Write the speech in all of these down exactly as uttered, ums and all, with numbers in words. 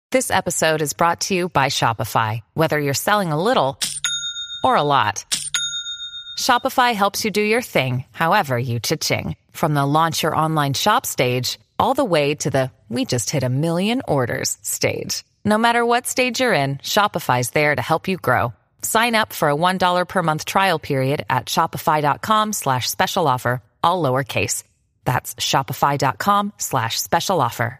This episode is brought to you by Shopify. Whether you're selling a little or a lot, Shopify helps you do your thing, however you cha-ching. From the launch your online shop stage, all the way to the we just hit a million orders stage. No matter what stage you're in, Shopify's there to help you grow. Sign up for a one dollar per month trial period at shopify.com slash special offer, all lowercase. That's shopify.com slash special offer.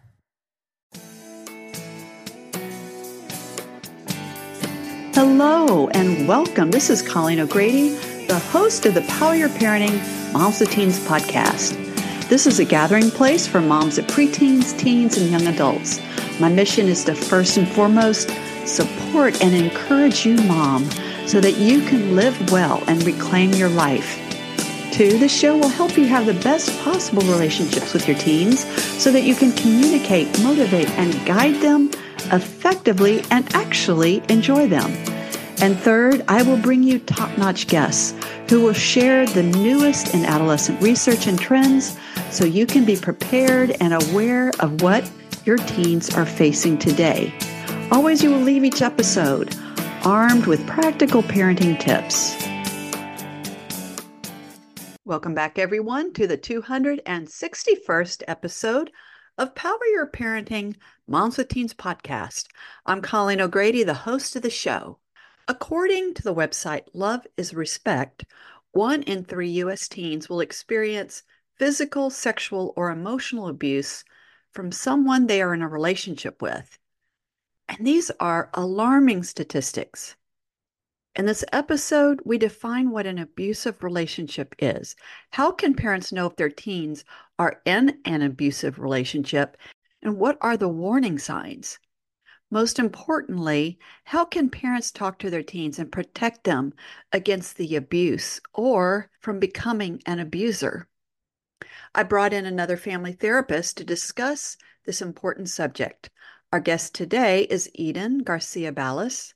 Hello and welcome. This is Colleen O'Grady, the host of the Power Your Parenting Moms to Teens podcast. This is a gathering place for moms of preteens, teens, and young adults. My mission is to first and foremost support and encourage you, mom, so that you can live well and reclaim your life. Two, this show will help you have the best possible relationships with your teens so that you can communicate, motivate, and guide them effectively and actually enjoy them. And third, I will bring you top-notch guests who will share the newest in adolescent research and trends so you can be prepared and aware of what your teens are facing today. Always, you will leave each episode armed with practical parenting tips. Welcome back, everyone, to the two hundred sixty-first episode of Power Your Parenting Moms with Teens podcast. I'm Colleen O'Grady, the host of the show. According to the website Love is Respect, one in three U S teens will experience physical, sexual, or emotional abuse from someone they are in a relationship with. And these are alarming statistics. In this episode, we define what an abusive relationship is. How can parents know if their teens are in an abusive relationship? And what are the warning signs? Most importantly, how can parents talk to their teens and protect them against the abuse or from becoming an abuser? I brought in another family therapist to discuss this important subject. Our guest today is Eden Garcia-Balas,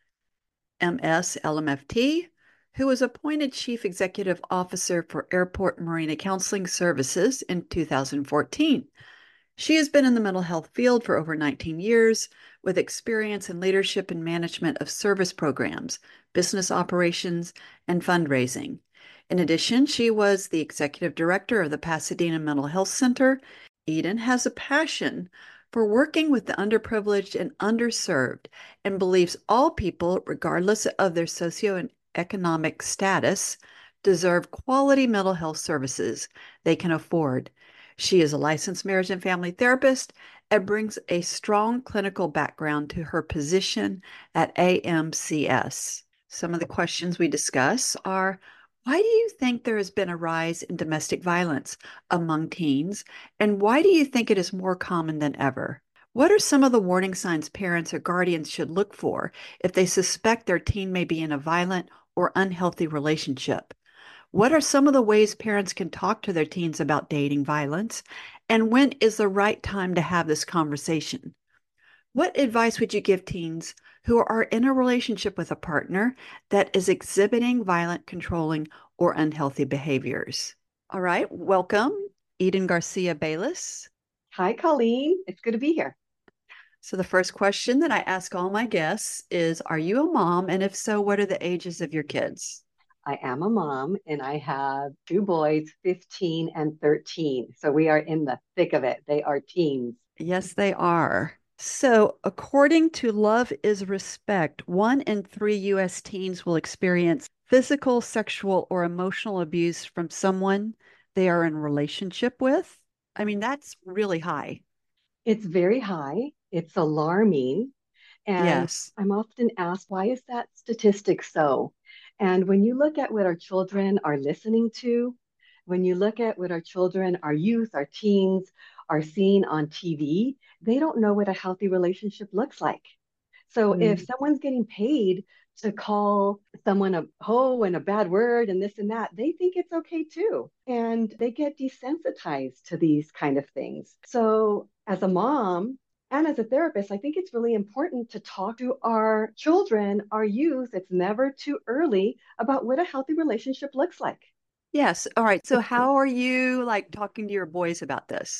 M S L M F T, who was appointed Chief Executive Officer for Airport Marina Counseling Services in two thousand fourteen. She has been in the mental health field for over nineteen years, with experience in leadership and management of service programs, business operations, and fundraising. In addition, she was the executive director of the Pasadena Mental Health Center. Eden has a passion for working with the underprivileged and underserved and believes all people, regardless of their socioeconomic status, deserve quality mental health services they can afford. She is a licensed marriage and family therapist and brings a strong clinical background to her position at A M C S. Some of the questions we discuss are, why do you think there has been a rise in domestic violence among teens? And why do you think it is more common than ever? What are some of the warning signs parents or guardians should look for if they suspect their teen may be in a violent or unhealthy relationship? What are some of the ways parents can talk to their teens about dating violence? And when is the right time to have this conversation? What advice would you give teens who are in a relationship with a partner that is exhibiting violent, controlling, or unhealthy behaviors? All right, welcome, Eden Garcia-Balas. Hi, Colleen. It's good to be here. So the first question that I ask all my guests is, are you a mom? And if so, what are the ages of your kids? I am a mom, and I have two boys, fifteen and thirteen. So we are in the thick of it. They are teens. Yes, they are. So according to Love is Respect, one in three U S teens will experience physical, sexual, or emotional abuse from someone they are in a relationship with. I mean, that's really high. It's very high. It's alarming. And Yes. I'm often asked, why is that statistic so? And when you look at what our children are listening to, when you look at what our children, our youth, our teens are seeing on T V, they don't know what a healthy relationship looks like. So Mm. if someone's getting paid to call someone a hoe and a bad word and this and that, they think it's okay too. And they get desensitized to these kind of things. So as a mom, and as a therapist, I think it's really important to talk to our children, our youth, it's never too early, about what a healthy relationship looks like. Yes. All right. So how are you like talking to your boys about this?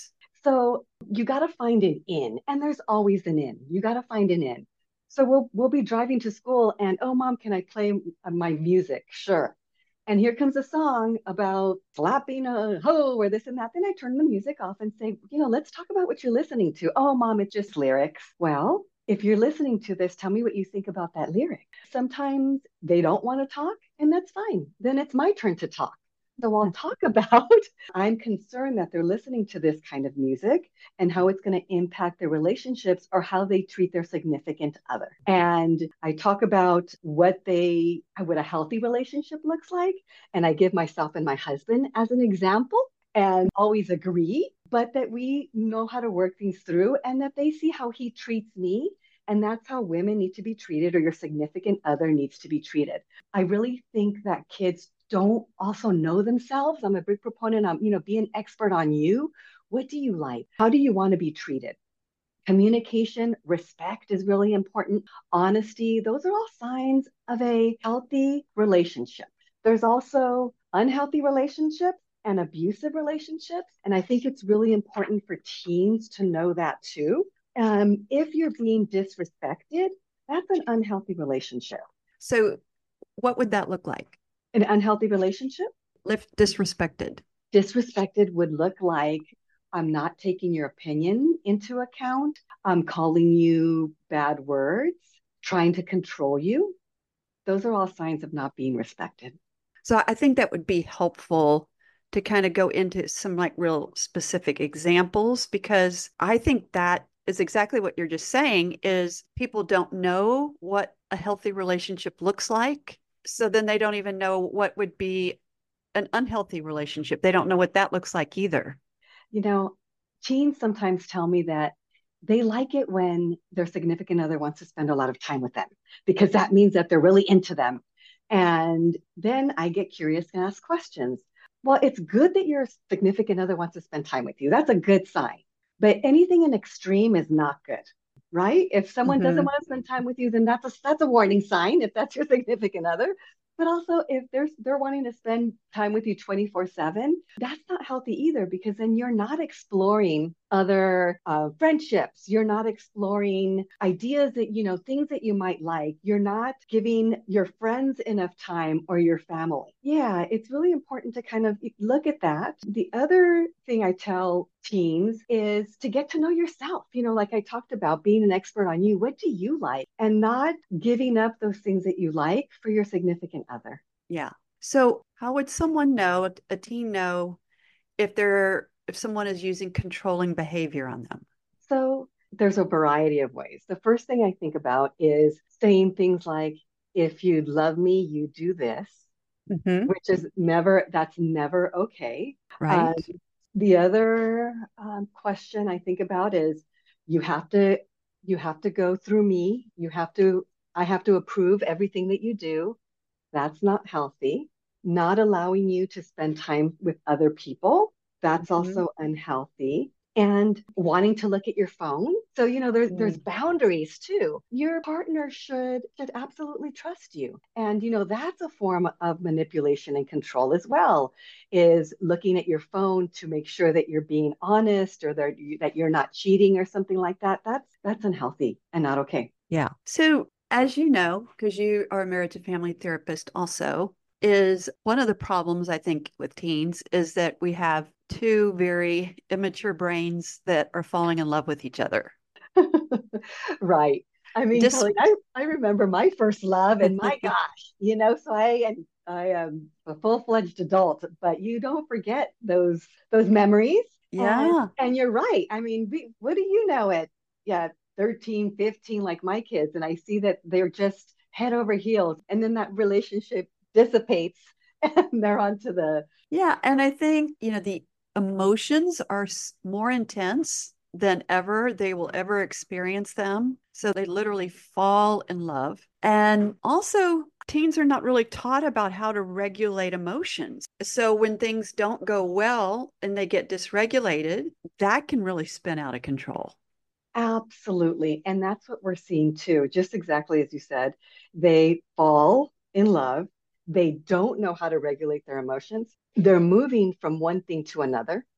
So you got to find an in, and there's always an in. You got to find an in. So we'll we'll be driving to school, and oh, mom, can I play my music? Sure. And here comes a song about slapping a hoe or this and that. Then I turn the music off and say, you know, let's talk about what you're listening to. Oh, mom, it's just lyrics. Well, if you're listening to this, tell me what you think about that lyric. Sometimes they don't want to talk, and that's fine. Then it's my turn to talk. So I'll talk about, I'm concerned that they're listening to this kind of music and how it's going to impact their relationships or how they treat their significant other. And I talk about what they, what a healthy relationship looks like. And I give myself and my husband as an example and always agree, but that we know how to work things through and that they see how he treats me. And that's how women need to be treated, or your significant other needs to be treated. I really think that kids don't also know themselves. I'm a big proponent of, you know, be an expert on you. What do you like? How do you want to be treated? Communication, respect is really important. Honesty, those are all signs of a healthy relationship. There's also unhealthy relationships and abusive relationships. And I think it's really important for teens to know that too. Um, if you're being disrespected, that's an unhealthy relationship. So what would that look like? An unhealthy relationship? If disrespected. Disrespected would look like I'm not taking your opinion into account. I'm calling you bad words, trying to control you. Those are all signs of not being respected. So I think that would be helpful to kind of go into some like real specific examples, because I think that is exactly what you're just saying is people don't know what a healthy relationship looks like. So then they don't even know what would be an unhealthy relationship. They don't know what that looks like either. You know, teens sometimes tell me that they like it when their significant other wants to spend a lot of time with them because that means that they're really into them. And then I get curious and ask questions. Well, it's good that your significant other wants to spend time with you. That's a good sign. But anything in extreme is not good, right? If someone mm-hmm. doesn't want to spend time with you, then that's a that's a warning sign if that's your significant other. But also, if they're they're wanting to spend time with you twenty-four seven, that's not healthy either, because then you're not exploring other uh, friendships. You're not exploring ideas that, you know, things that you might like. You're not giving your friends enough time, or your family. Yeah, it's really important to kind of look at that. The other thing I tell teens is to get to know yourself. You know, like I talked about, being an expert on you. What do you like? And not giving up those things that you like for your significant other. Yeah. So how would someone know, a teen know, if they're if someone is using controlling behavior on them? So there's a variety of ways. The first thing I think about is saying things like, if you love me, you do this, mm-hmm. which is never, that's never okay. Right. Um, the other um, question I think about is, you have to, you have to go through me. You have to, I have to approve everything that you do. That's not healthy. Not allowing you to spend time with other people. That's mm-hmm. also unhealthy. And wanting to look at your phone. So, you know, there's mm. there's boundaries too. Your partner should should absolutely trust you. And, you know, that's a form of manipulation and control as well, is looking at your phone to make sure that you're being honest, or that, that you're not cheating or something like that. That's that's unhealthy and not okay. Yeah. So, as you know, because you are a marriage and family therapist also, is one of the problems I think with teens is that we have two very immature brains that are falling in love with each other. Right. I mean, Dis- Kelly, I, I remember my first love, and my gosh, you know, so I I am a full-fledged adult, but you don't forget those those memories. Yeah. And, and you're right. I mean, we, what do you know at yeah, thirteen, fifteen, like my kids, and I see that they're just head over heels, and then that relationship dissipates and they're on to the yeah and I think, you know, the emotions are more intense than ever they will ever experience them, so they literally fall in love. And also, teens are not really taught about how to regulate emotions, so when things don't go well and they get dysregulated, that can really spin out of control. Absolutely. And that's what we're seeing too, just exactly as you said. They fall in love. They don't know how to regulate their emotions. They're moving from one thing to another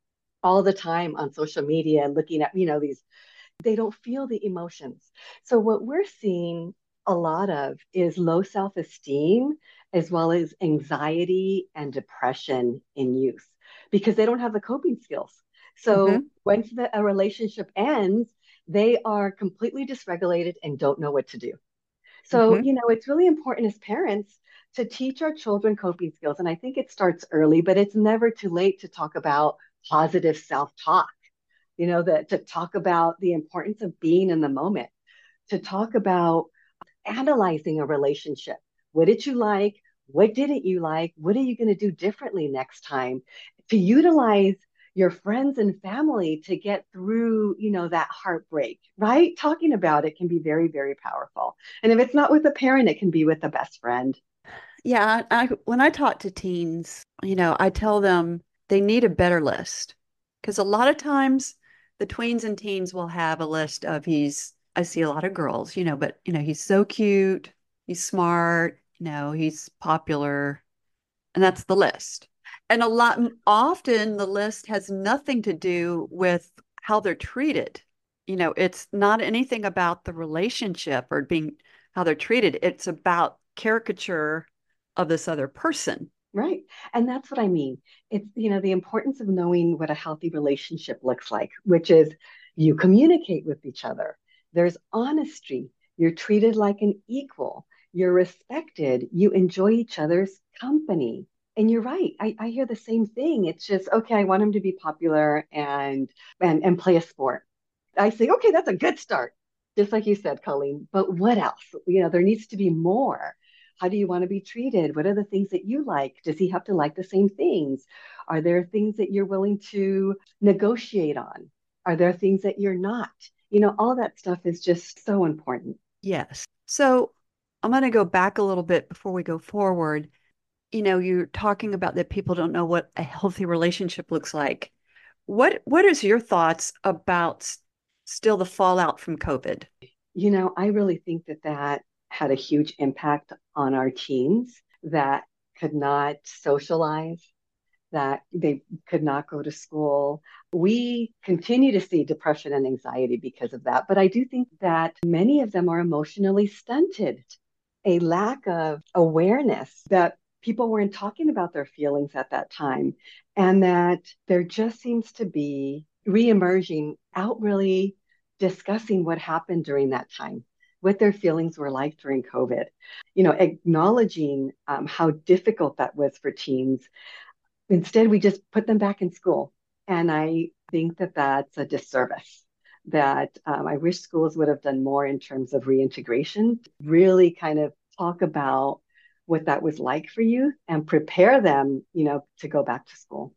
all the time on social media and looking at, you know, these, they don't feel the emotions. So what we're seeing a lot of is low self-esteem as well as anxiety and depression in youth because they don't have the coping skills. So Mm-hmm. once the, a relationship ends, they are completely dysregulated and don't know what to do. So, Mm-hmm. you know, it's really important as parents to teach our children coping skills. And I think it starts early, but it's never too late to talk about positive self-talk, you know, that to talk about the importance of being in the moment, to talk about analyzing a relationship. What did you like? What didn't you like? What are you going to do differently next time? To utilize your friends and family to get through, you know, that heartbreak, right? Talking about it can be very, very powerful. And if it's not with a parent, it can be with a best friend. Yeah, I, when I talk to teens, you know, I tell them they need a better list because a lot of times the tweens and teens will have a list of he's, I see a lot of girls, you know, but, you know, he's so cute, he's smart, you know, he's popular, and that's the list. And a lot, often the list has nothing to do with how they're treated. You know, it's not anything about the relationship or being how they're treated. It's about caricature of this other person. Right. And that's what I mean. It's, you know, the importance of knowing what a healthy relationship looks like, which is you communicate with each other. There's honesty. You're treated like an equal. You're respected. You enjoy each other's company. And you're right. I, I hear the same thing. It's just, okay, I want him to be popular and and and play a sport. I say, okay, that's a good start. Just like you said, Colleen. But what else? You know, there needs to be more. How do you want to be treated? What are the things that you like? Does he have to like the same things? Are there things that you're willing to negotiate on? Are there things that you're not? You know, all that stuff is just so important. Yes. So I'm going to go back a little bit before we go forward. You know, you're talking about that people don't know what a healthy relationship looks like. What what is your thoughts about s- still the fallout from COVID? You know, I really think that that had a huge impact on our teens that could not socialize, that they could not go to school. We continue to see depression and anxiety because of that. But I do think that many of them are emotionally stunted, a lack of awareness that people weren't talking about their feelings at that time, and that there just seems to be reemerging out really discussing what happened during that time, what their feelings were like during COVID, you know, acknowledging um, how difficult that was for teens. Instead, we just put them back in school. And I think that that's a disservice. That um, I wish schools would have done more in terms of reintegration, really kind of talk about what that was like for you and prepare them, you know, to go back to school.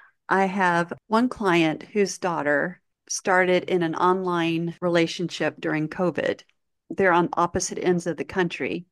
I have one client whose daughter started in an online relationship during COVID. They're on opposite ends of the country.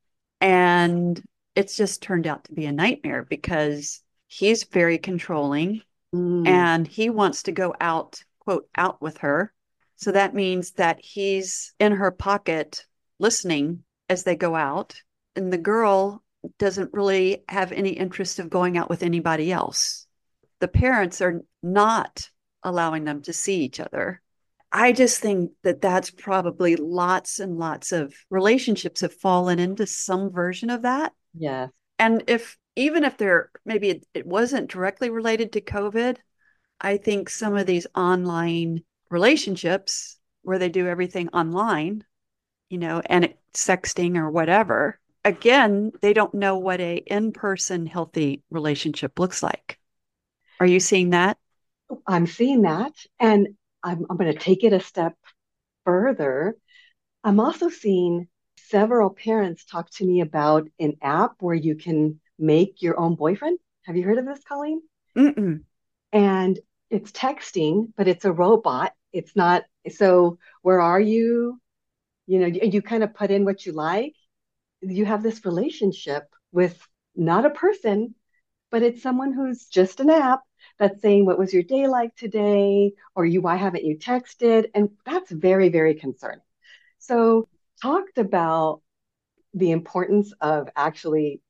And it's just turned out to be a nightmare because he's very controlling Mm, and he wants to go out, quote, out with her. So that means that he's in her pocket listening as they go out. And the girl doesn't really have any interest of going out with anybody else. The parents are not allowing them to see each other. I just think that that's probably lots and lots of relationships have fallen into some version of that. yes. And if even if they're maybe it, it wasn't directly related to COVID, I think some of these online relationships where they do everything online, you know, and it, sexting or whatever, again, they don't know what a in-person healthy relationship looks like. Are you seeing that? I'm seeing that. And I'm, I'm going to take it a step further. I'm also seeing several parents talk to me about an app where you can make your own boyfriend. Have you heard of this, Colleen? Mm-mm. And it's texting, but it's a robot. It's not, so where are you? You know, you, you kind of put in what you like. You have this relationship with not a person, but it's someone who's just an app that's saying, what was your day like today? Or you, why haven't you texted? And that's very, very concerning. So talked about the importance of actually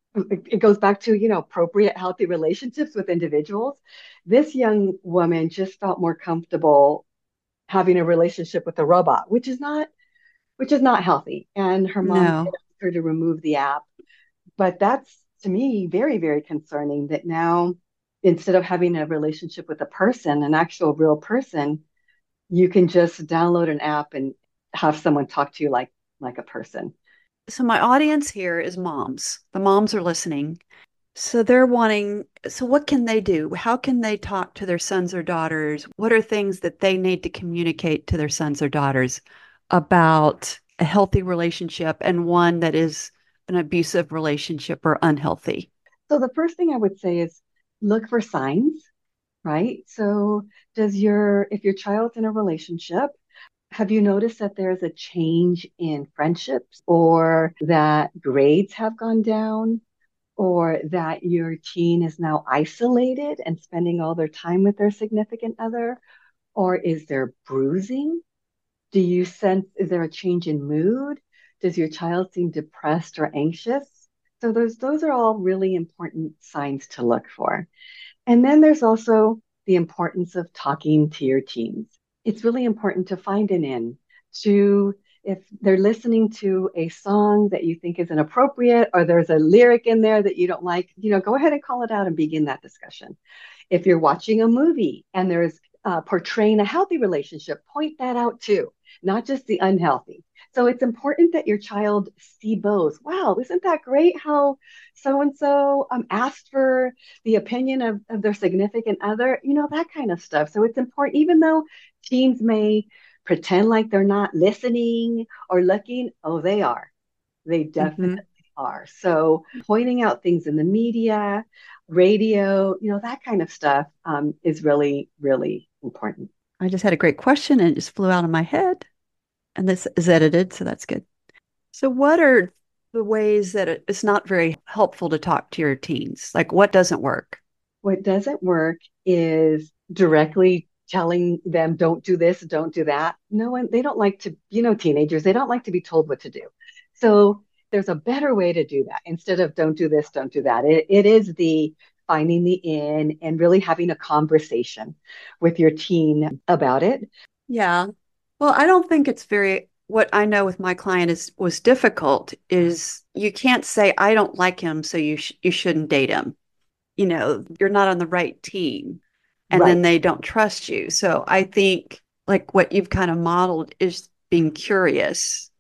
it it goes back to, you know, appropriate, healthy relationships with individuals. This young woman just felt more comfortable having a relationship with a robot, which is not, which is not healthy. And her mom did No. ask her to remove the app. But that's to me very, very concerning that now instead of having a relationship with a person, an actual real person, you can just download an app and have someone talk to you like like a person. So my audience here is moms. The moms are listening. So they're wanting, so what can they do? How can they talk to their sons or daughters? What are things that they need to communicate to their sons or daughters about a healthy relationship and one that is an abusive relationship or unhealthy? So the first thing I would say is look for signs, right? So does your if your child's in a relationship, have you noticed that there's a change in friendships or that grades have gone down? Or that your teen is now isolated and spending all their time with their significant other? Or is there bruising? Do you sense, is there a change in mood? Does your child seem depressed or anxious? So those those are all really important signs to look for. And then there's also the importance of talking to your teens. It's really important to find an in, to if they're listening to a song that you think is inappropriate or there's a lyric in there that you don't like, you know, go ahead and call it out and begin that discussion. If you're watching a movie and there's uh, portraying a healthy relationship, point that out too, not just the unhealthy. So it's important that your child see both. Wow, isn't that great how so and so um asked for the opinion of, of their significant other, you know, that kind of stuff. So it's important, even though teens may pretend like they're not listening or looking, oh, they are. They definitely Mm-hmm. are. So pointing out things in the media, radio, you know, that kind of stuff um, is really, really important. I just had a great question and it just flew out of my head. And this is edited, so that's good. So, what are the ways that it's not very helpful to talk to your teens? Like, what doesn't work? What doesn't work is directly telling them, don't do this, don't do that. No one, they don't like to, you know, teenagers, they don't like to be told what to do. So there's a better way to do that instead of don't do this, don't do that. It, it is the finding the in and really having a conversation with your teen about it. Yeah. Well, I don't think it's very, what I know with my client is was difficult is you can't say, I don't like him, so you, sh- you shouldn't date him. You know, you're not on the right team. And then Right, they don't trust you. So I think like what you've kind of modeled is being curious.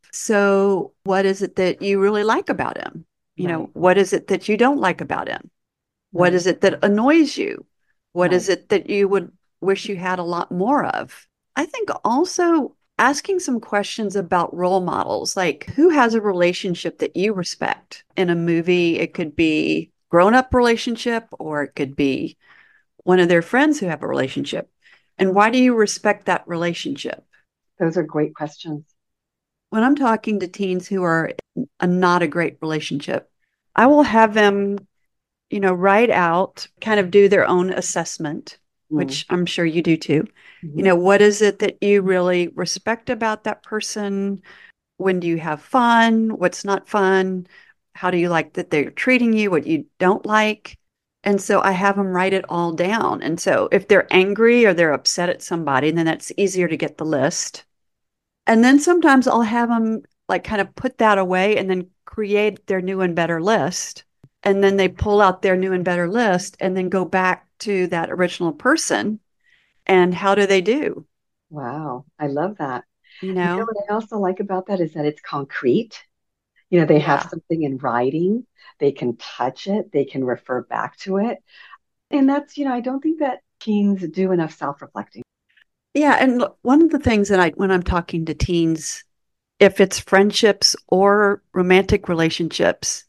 So what is it that you really like about him? You know, right, what is it that you don't like about him? What right, is it that annoys you? What is right, it that you would wish you had a lot more of? I think also asking some questions about role models, like who has a relationship that you respect in a movie? It could be grown up relationship or it could be one of their friends who have a relationship. And why do you respect that relationship? those are great questions. When I'm talking to teens who are a not a great relationship, I will have them, you know, write out, kind of do their own assessment, Mm. which I'm sure you do too. You Mhm. know, what is it that you really respect about that person? When do you have fun? What's not fun? How do you like that they're treating you? What you don't like? And so I have them write it all down. And so if they're angry or they're upset at somebody, then that's easier to get the list. And then sometimes I'll have them like kind of put that away and then create their new and better list. And then they pull out their new and better list and then go back to that original person. And how do they do? Wow, I love that. You You know know? what I also like about that is that it's concrete. You know, they have Yeah. something in writing, they can touch it, they can refer back to it. And that's, you know, I don't think that teens do enough self-reflecting. Yeah. And look, one of the things that I, when I'm talking to teens, if it's friendships or romantic relationships,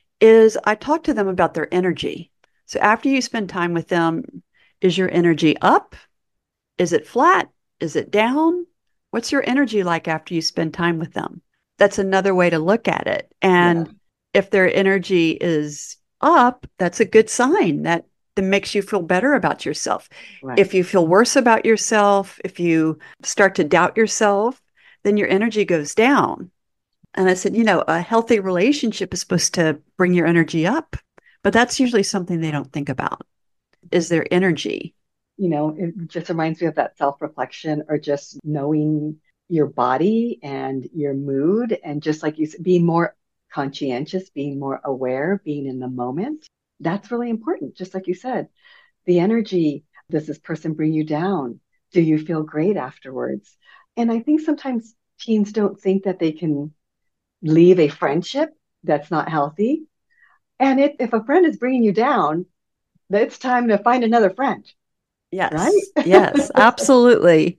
is I talk to them about their energy. So after you spend time with them, is your energy up? Is it flat? Is it down? What's your energy like after you spend time with them? That's another way to look at it. Yeah, And if their energy is up, that's a good sign that, that makes you feel better about yourself. right. If you feel worse about yourself, if you start to doubt yourself, then your energy goes down. And I said, you know, a healthy relationship is supposed to bring your energy up, but that's usually something they don't think about is their energy. You know, it just reminds me of that self-reflection or just knowing your body and your mood. And just like you said, being more conscientious, being more aware, being in the moment. That's really important. Just like you said, the energy, does this person bring you down? Do you feel great afterwards? And I think sometimes teens don't think that they can leave a friendship that's not healthy. And it, if a friend is bringing you down, it's time to find another friend, right? Yes. Yes, absolutely.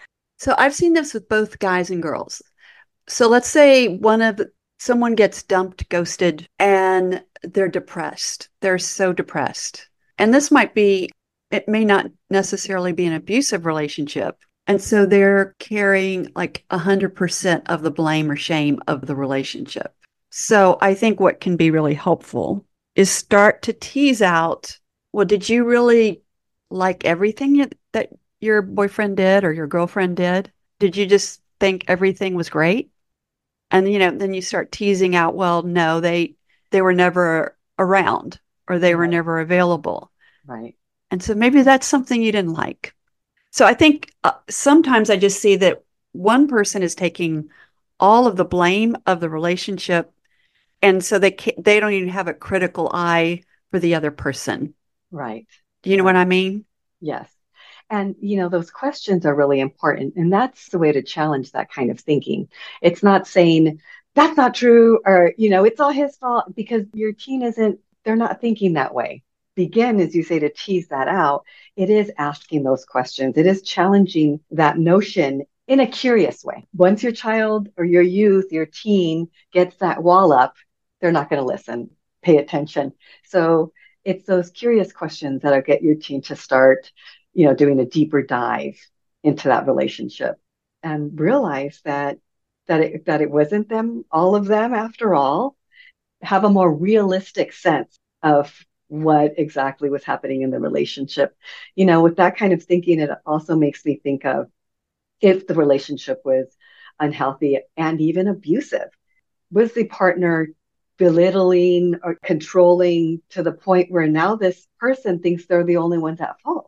So I've seen this with both guys and girls. So let's say one of someone gets dumped, ghosted, and they're depressed. They're so depressed. And this might be, it may not necessarily be an abusive relationship. And so they're carrying like one hundred percent of the blame or shame of the relationship. So I think what can be really helpful is start to tease out, well, did you really like everything that your boyfriend did or your girlfriend did? Did you just think everything was great? And, you know, then you start teasing out, well, no, they they were never around or they were Right. never available. Right. And so maybe that's something you didn't like. So I think uh, sometimes I just see that one person is taking all of the blame of the relationship. And so they can't, they don't even have a critical eye for the other person. Right. Do you know Right. what I mean? Yes. And, you know, those questions are really important. And that's the way to challenge that kind of thinking. It's not saying, that's not true, or, you know, it's all his fault, because your teen isn't, they're not thinking that way. Begin, as you say, to tease that out. It is asking those questions. It is challenging that notion in a curious way. Once your child or your youth, your teen gets that wall up, they're not going to listen, pay attention. So it's those curious questions that'll get your teen to start, you know, doing a deeper dive into that relationship and realize that that it, that it wasn't them, all of them after all. Have a more realistic sense of what exactly was happening in the relationship. You know, with that kind of thinking, it also makes me think of if the relationship was unhealthy and even abusive. Was the partner belittling or controlling to the point where now this person thinks they're the only ones at fault?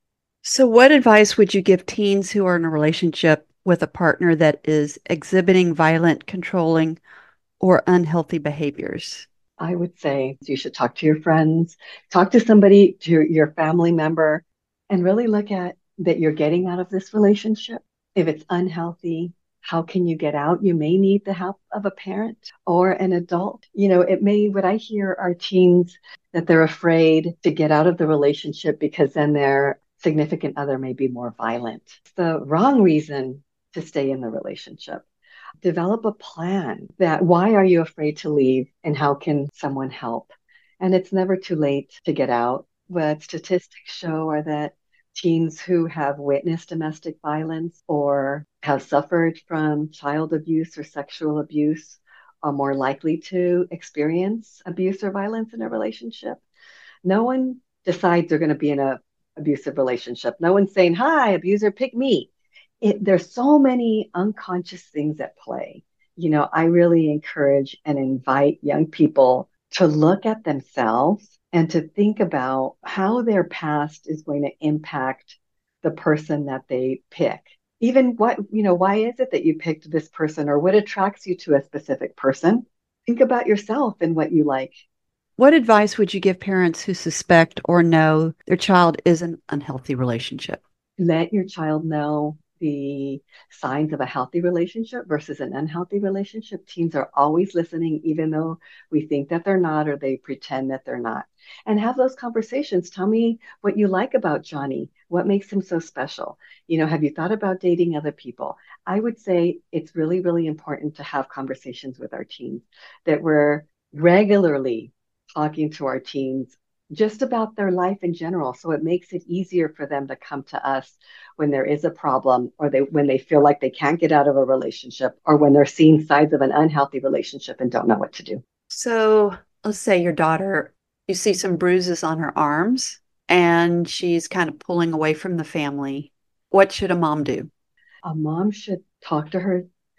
So what advice would you give teens who are in a relationship with a partner that is exhibiting violent, controlling, or unhealthy behaviors? I would say you should talk to your friends, talk to somebody, to your family member, and really look at that you're getting out of this relationship. If it's unhealthy, how can you get out? You may need the help of a parent or an adult. You know, it may, what I hear are teens that they're afraid to get out of the relationship because then their significant other may be more violent. It's the wrong reason to stay in the relationship. Develop a plan that why are you afraid to leave and how can someone help? And it's never too late to get out. What statistics show are that teens who have witnessed domestic violence or have suffered from child abuse or sexual abuse are more likely to experience abuse or violence in a relationship. No one decides they're going to be in an abusive relationship. No one's saying, hi, abuser, pick me. It, there's so many unconscious things at play. You know, I really encourage and invite young people to look at themselves and to think about how their past is going to impact the person that they pick. Even what, you know, why is it that you picked this person or what attracts you to a specific person? Think about yourself and what you like. What advice would you give parents who suspect or know their child is in an unhealthy relationship? Let your child know the signs of a healthy relationship versus an unhealthy relationship. Teens are always listening, even though we think that they're not or they pretend that they're not. And have those conversations. Tell me what you like about Johnny. What makes him so special? You know, have you thought about dating other people? I would say it's really, really important to have conversations with our teens, that we're regularly talking to our teens just about their life in general. So it makes it easier for them to come to us when there is a problem or they when they feel like they can't get out of a relationship or when they're seeing signs of an unhealthy relationship and don't know what to do. So let's say your daughter, you see some bruises on her arms and she's kind of pulling away from the family. What should a mom do? A mom should talk to her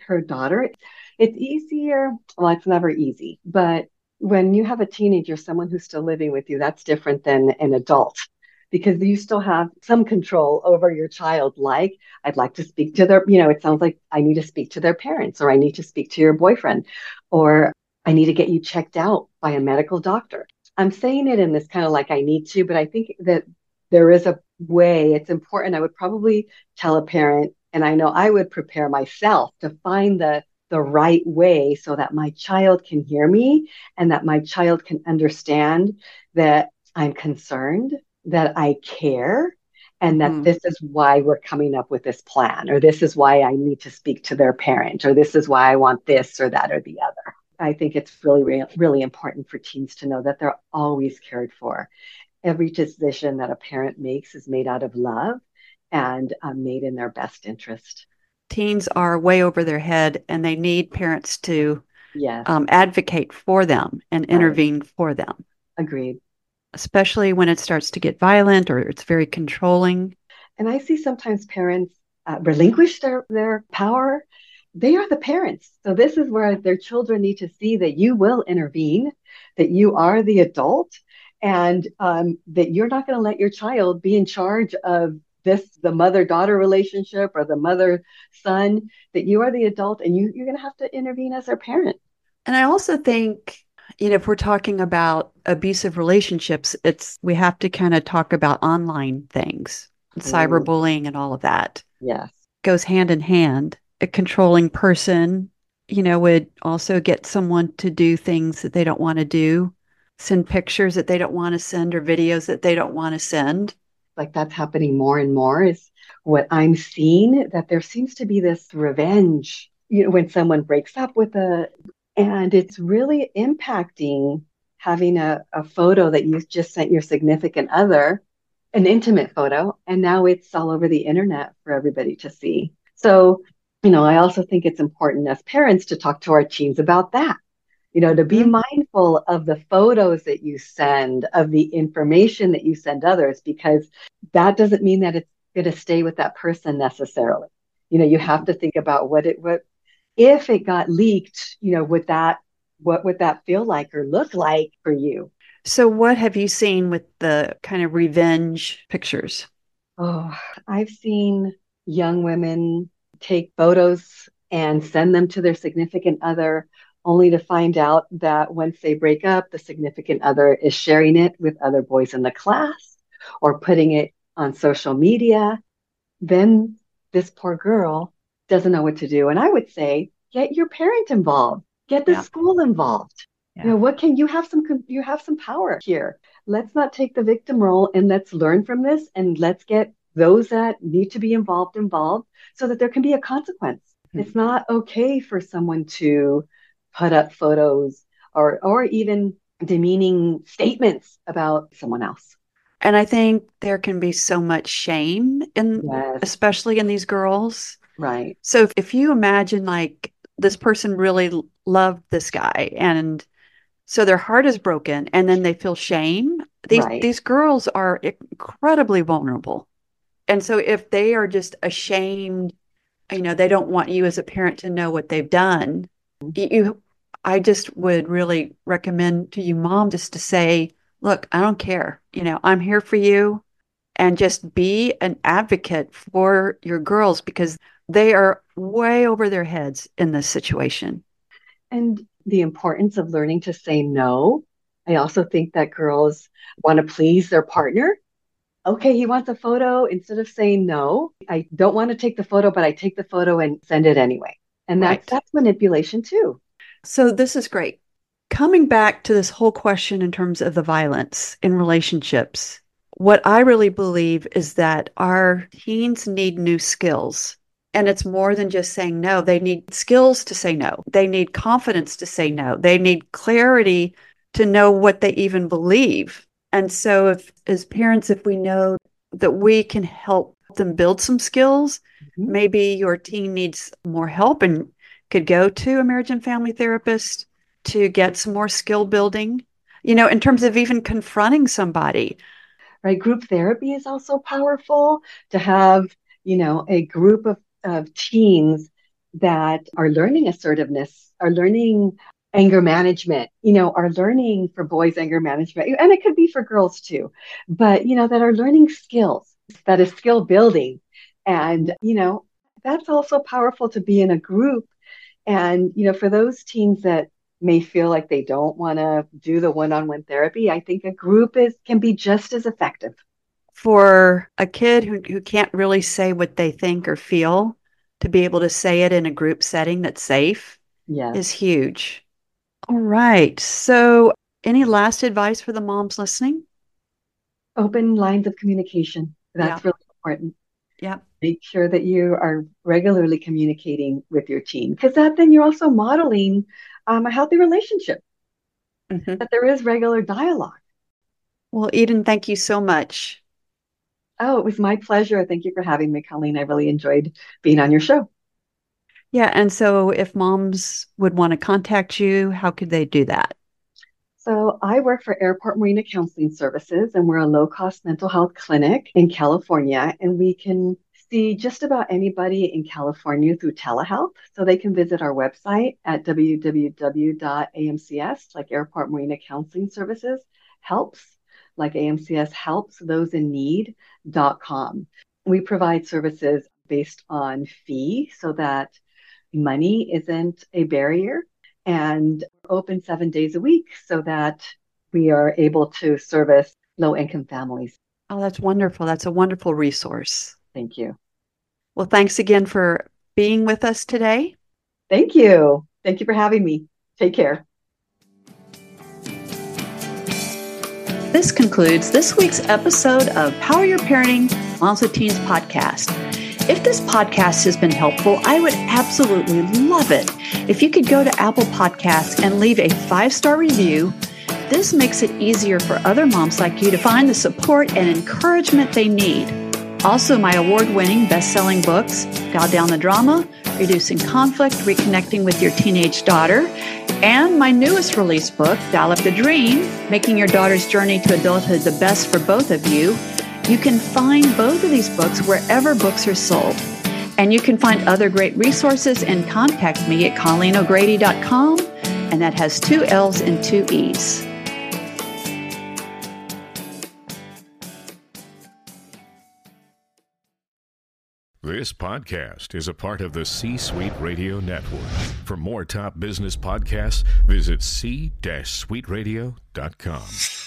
her daughter. It's easier. Well, it's never easy, but when you have a teenager, someone who's still living with you, that's different than an adult because you still have some control over your child. Like, I'd like to speak to their, you know, it sounds like I need to speak to their parents, or I need to speak to your boyfriend, or I need to get you checked out by a medical doctor. I'm saying it in this kind of like I need to, but I think that there is a way. It's important. I would probably tell a parent, and I know I would prepare myself to find the the right way so that my child can hear me and that my child can understand that I'm concerned, that I care, and that Mm. this is why we're coming up with this plan, or this is why I need to speak to their parent, or this is why I want this or that or the other. I think it's really, really, really important for teens to know that they're always cared for. Every decision that a parent makes is made out of love and uh, made in their best interest. Teens are way over their head and they need parents to Yes, um, advocate for them and right. intervene for them, Agreed. especially when it starts to get violent or it's very controlling. And I see sometimes parents uh, relinquish their, their power. They are the parents. So this is where their children need to see that you will intervene, that you are the adult, and um, that you're not going to let your child be in charge of this, the mother-daughter relationship or the mother-son, that you are the adult and you, you're going to have to intervene as their parent. And I also think, you know, if we're talking about abusive relationships, it's we have to kind of talk about online things, and cyberbullying and all of that. Yes. Goes hand in hand. A controlling person, you know, would also get someone to do things that they don't want to do, send pictures that they don't want to send or videos that they don't want to send. Like that's happening more and more is what I'm seeing, that there seems to be this revenge, you know, when someone breaks up with a, and it's really impacting having a, a photo that you just sent your significant other, an intimate photo, and now it's all over the internet for everybody to see. So, you know, I also think it's important as parents to talk to our teens about that. You know, to be Mhm. mindful of the photos that you send, of the information that you send others, because that doesn't mean that it's going to stay with that person necessarily. You know, you have to think about what it, what, if it got leaked, you know, would that, what would that feel like or look like for you? So what have you seen with the kind of revenge pictures? Oh, I've seen young women take photos and send them to their significant other, only to find out that once they break up, the significant other is sharing it with other boys in the class or putting it on social media. Then this poor girl doesn't know what to do. And I would say, get your parent involved, get the Yeah. school involved. Yeah. You know, what can you have some you have some power here. Let's not take the victim role and let's learn from this and let's get those that need to be involved involved so that there can be a consequence. Mm-hmm. It's not okay for someone to put up photos or or even demeaning statements about someone else. And I think there can be so much shame in, Yes. especially in these girls. Right. So if, if you imagine like this person really loved this guy and so their heart is broken and then they feel shame, these, right. these girls are incredibly vulnerable. And so if they are just ashamed, you know, they don't want you as a parent to know what they've done. You, I just would really recommend to you, mom, just to say, look, I don't care. You know, I'm here for you, and just be an advocate for your girls because they are way over their heads in this situation. And the importance of learning to say no. I also think that girls want to please their partner. Okay, he wants a photo. Instead of saying no, I don't want to take the photo, but I take the photo and send it anyway. And that's, right. that's manipulation too. So this is great. Coming back to this whole question in terms of the violence in relationships, what I really believe is that our teens need new skills. And it's more than just saying no. They need skills to say no. They need confidence to say no. They need clarity to know what they even believe. And so if, as parents, if we know that we can help them build some skills, mm-hmm. maybe your teen needs more help and could go to a marriage and family therapist to get some more skill building, you know, in terms of even confronting somebody. Right. Group therapy is also powerful to have, you know, a group of, of teens that are learning assertiveness, are learning anger management, you know, are learning for boys anger management, and it could be for girls too, but, you know, that are learning skills, that is skill building. And, you know, that's also powerful to be in a group. And, you know, for those teens that may feel like they don't want to do the one-on-one therapy, I think a group is can be just as effective. For a kid who, who can't really say what they think or feel, to be able to say it in a group setting that's safe Yes. is huge. All right. So any last advice for the moms listening? Open lines of communication. That's Yeah. really important. Yeah. Make sure that you are regularly communicating with your teen, because that then you're also modeling um, a healthy relationship, Mm-hmm. that there is regular dialogue. Well, Eden, thank you so much. Oh, it was my pleasure. Thank you for having me, Colleen. I really enjoyed being on your show. Yeah. And so if moms would want to contact you, how could they do that? So I work for Airport Marina Counseling Services, and we're a low-cost mental health clinic in California, and we can see just about anybody in California through telehealth. So they can visit our website at w w w dot a m c s, like Airport Marina Counseling Services, helps, like A M C S helps those in need dot com. We provide services based on fee so that money isn't a barrier, and open seven days a week so that we are able to service low-income families. Oh, that's wonderful. That's a wonderful resource. Thank you. Well, thanks again for being with us today. Thank you. Thank you for having me. Take care. This concludes this week's episode of Power Your Parenting Moms with Teens podcast. If this podcast has been helpful, I would absolutely love it if you could go to Apple Podcasts and leave a five-star review. This makes it easier for other moms like you to find the support and encouragement they need. Also, my award-winning best-selling books, Dial Down the Drama, Reducing Conflict, Reconnecting with Your Teenage Daughter, and my newest release book, Dial Up the Dream, Making Your Daughter's Journey to Adulthood the Best for Both of You. You can find both of these books wherever books are sold. And you can find other great resources and contact me at colleen o'grady dot com, and that has two L's and two E's. This podcast is a part of the C-Suite Radio Network. For more top business podcasts, visit c suite radio dot com.